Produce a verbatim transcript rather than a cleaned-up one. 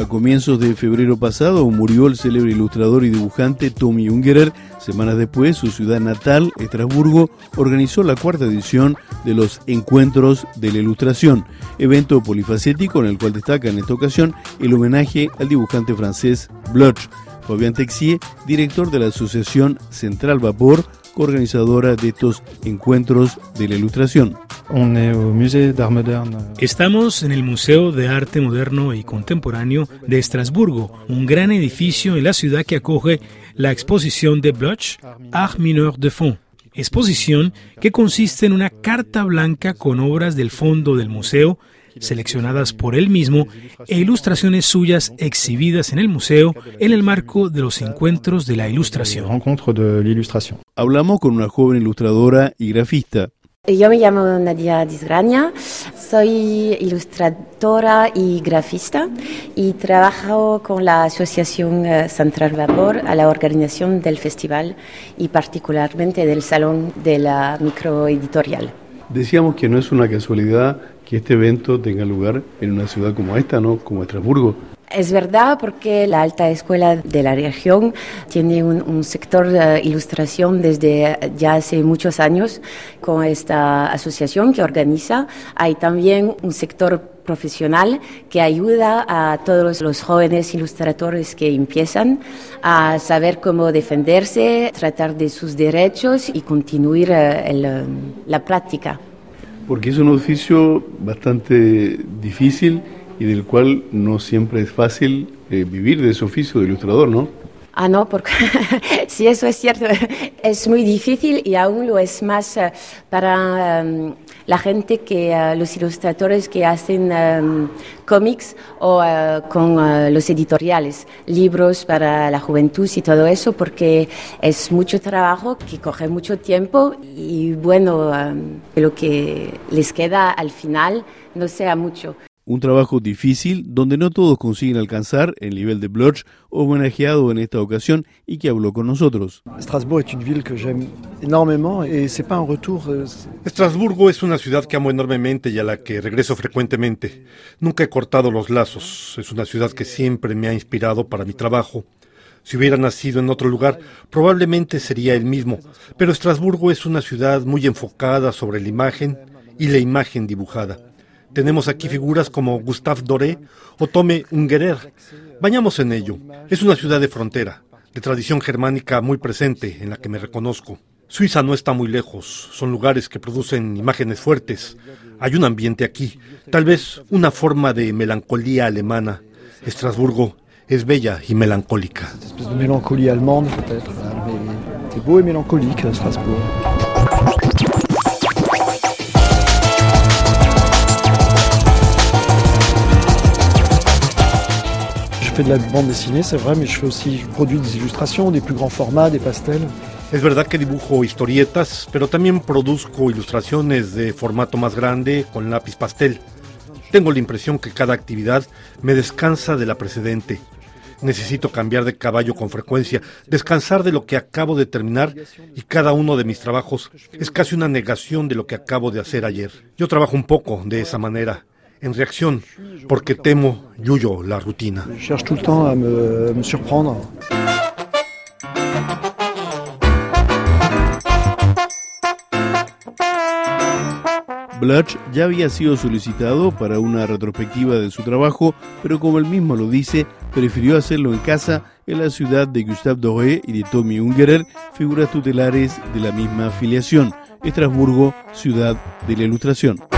A comienzos de febrero pasado murió el célebre ilustrador y dibujante Tommy Ungerer. Semanas después, su ciudad natal, Estrasburgo, organizó la cuarta edición de los Encuentros de la Ilustración, evento polifacético en el cual destaca en esta ocasión el homenaje al dibujante francés Bloch. Fabien Texier, director de la Asociación Central Vapor, coorganizadora de estos Encuentros de la Ilustración. Estamos en el Museo de Arte Moderno y Contemporáneo de Estrasburgo, un gran edificio en la ciudad que acoge la exposición de Bloch, Art Mineur de Fond. Exposición que consiste en una carta blanca con obras del fondo del museo, seleccionadas por él mismo, e ilustraciones suyas exhibidas en el museo en el marco de los Encuentros de la Ilustración. Hablamos con una joven ilustradora y grafista. Yo me llamo Nadia Disgraña, soy ilustradora y grafista y trabajo con la Asociación Central Vapor a la organización del festival y particularmente del Salón de la Microeditorial. Decíamos que no es una casualidad que este evento tenga lugar en una ciudad como esta, ¿no? Como Estrasburgo. Es verdad, porque la alta escuela de la región tiene un, un sector de ilustración desde ya hace muchos años con esta asociación que organiza. Hay también un sector profesional que ayuda a todos los jóvenes ilustradores que empiezan a saber cómo defenderse, tratar de sus derechos y continuar el, la práctica. Porque es un oficio bastante difícil y del cual no siempre es fácil eh, vivir de ese oficio de ilustrador, ¿no? Ah, no, porque sí, eso es cierto, es muy difícil y aún lo es más uh, para um, la gente que, uh, los ilustradores que hacen um, cómics o uh, con uh, los editoriales, libros para la juventud y todo eso, porque es mucho trabajo que coge mucho tiempo y bueno, um, lo que les queda al final no sea mucho. Un trabajo difícil donde no todos consiguen alcanzar el nivel de Bloch, homenajeado en esta ocasión y que habló con nosotros. Estrasburgo es una ciudad que amo enormemente y a la que regreso frecuentemente. Nunca he cortado los lazos. Es una ciudad que siempre me ha inspirado para mi trabajo. Si hubiera nacido en otro lugar, probablemente sería el mismo. Pero Estrasburgo es una ciudad muy enfocada sobre la imagen y la imagen dibujada. Tenemos aquí figuras como Gustave Doré o Tommy Ungerer. Vayamos en ello. Es una ciudad de frontera, de tradición germánica muy presente, en la que me reconozco. Suiza no está muy lejos. Son lugares que producen imágenes fuertes. Hay un ambiente aquí, tal vez una forma de melancolía alemana. Estrasburgo es bella y melancólica. Una melancolía alemana, peut-être, mais c'est beau et mélancolique, Estrasburgo. Je fais de la bande dessinée, c'est vrai, mais je fais aussi, je produis des illustrations, des plus grands formats, des pastels. Es verdad que dibujo historietas, pero también produzco ilustraciones de formato más grande con lápiz pastel. Tengo la impresión que cada actividad me descansa de la precedente. Necesito cambiar de caballo con frecuencia, descansar de lo que acabo de terminar, y cada uno de mis trabajos es casi una negación de lo que acabo de hacer ayer. Yo trabajo un poco de esa manera, en reacción, porque temo y huyo la rutina. Je cherche tout le temps à me, me surprendre. Bloch ya había sido solicitado para una retrospectiva de su trabajo, pero como él mismo lo dice, prefirió hacerlo en casa, en la ciudad de Gustave Doré y de Tommy Ungerer, figuras tutelares de la misma afiliación, Estrasburgo, ciudad de la ilustración.